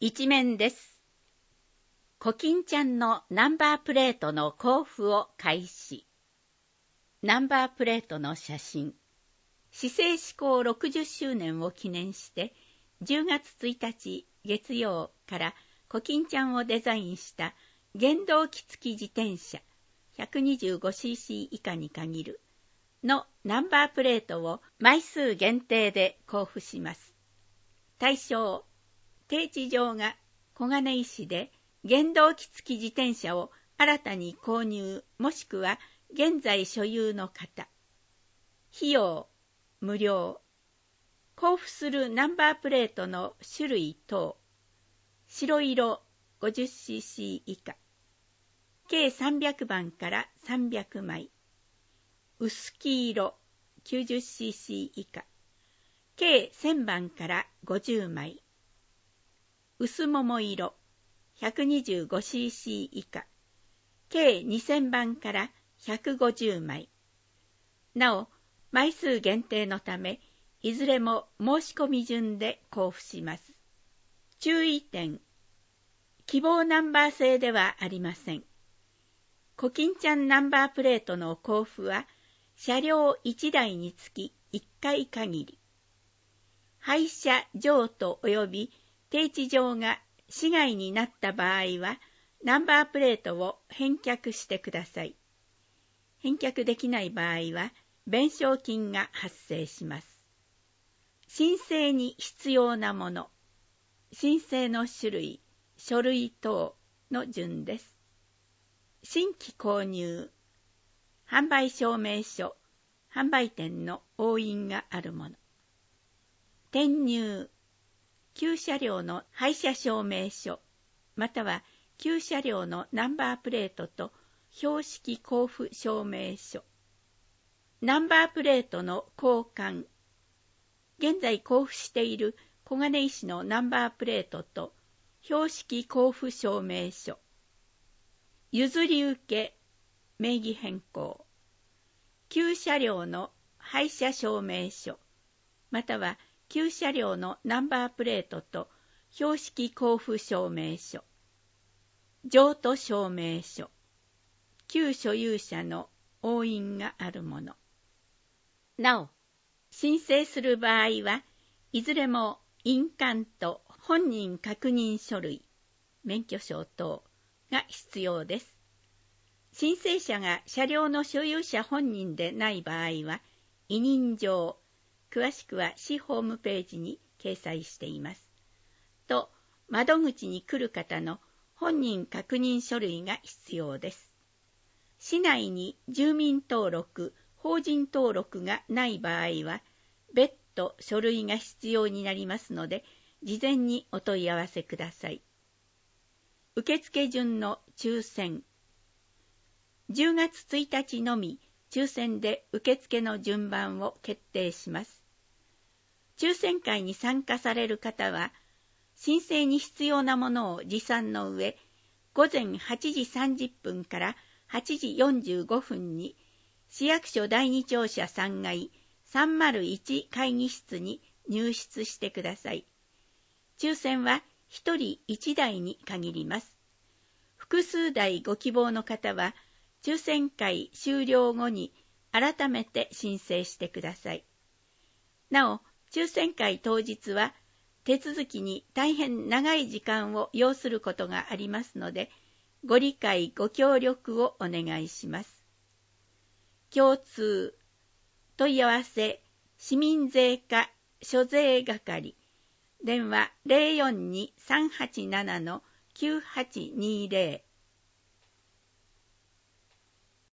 一面です。コキンちゃんのナンバープレートの交付を開始。ナンバープレートの写真。市政施行60周年を記念して、10月1日月曜からコキンちゃんをデザインした原動機付き自転車 125cc 以下に限るのナンバープレートを枚数限定で交付します。対象、定置場が小金井市で原動機付き自転車を新たに購入もしくは現在所有の方。費用、無料。交付するナンバープレートの種類等。白色 50cc 以下。計300番から300枚。薄黄色 90cc 以下。計1000番から50枚。薄桃色 125cc 以下。計2000番から150枚。なお、枚数限定のため、いずれも申し込み順で交付します。注意点。希望ナンバー制ではありません。コキンちゃんナンバープレートの交付は、車両1台につき1回限り。廃車譲渡及び定置場が市外になった場合は、ナンバープレートを返却してください。返却できない場合は、弁償金が発生します。申請に必要なもの、申請の種類、書類等の順です。新規購入、販売証明書、販売店の押印があるもの。転入、旧車両の廃車証明書、または旧車両のナンバープレートと標識交付証明書。ナンバープレートの交換。現在交付している小金井市のナンバープレートと標識交付証明書。譲り受け、名義変更。旧車両の廃車証明書、または旧車両のナンバープレートと標識交付証明書。譲渡証明書。旧所有者の押印があるもの。なお、申請する場合は、いずれも印鑑と本人確認書類、免許証等が必要です。申請者が車両の所有者本人でない場合は、委任状、詳しくは市ホームページに掲載しています。と、窓口に来る方の本人確認書類が必要です。市内に住民登録、法人登録がない場合は、別途書類が必要になりますので、事前にお問い合わせください。受付順の抽選。10月1日のみ抽選で受付の順番を決定します。抽選会に参加される方は、申請に必要なものを持参の上、午前8時30分から8時45分に、市役所第二庁舎3階301会議室に入室してください。抽選は1人1台に限ります。複数台ご希望の方は、抽選会終了後に改めて申請してください。なお、抽選会当日は手続きに大変長い時間を要することがありますので、ご理解ご協力をお願いします。共通、問い合わせ、市民税課諸税係、電話 042-387-9820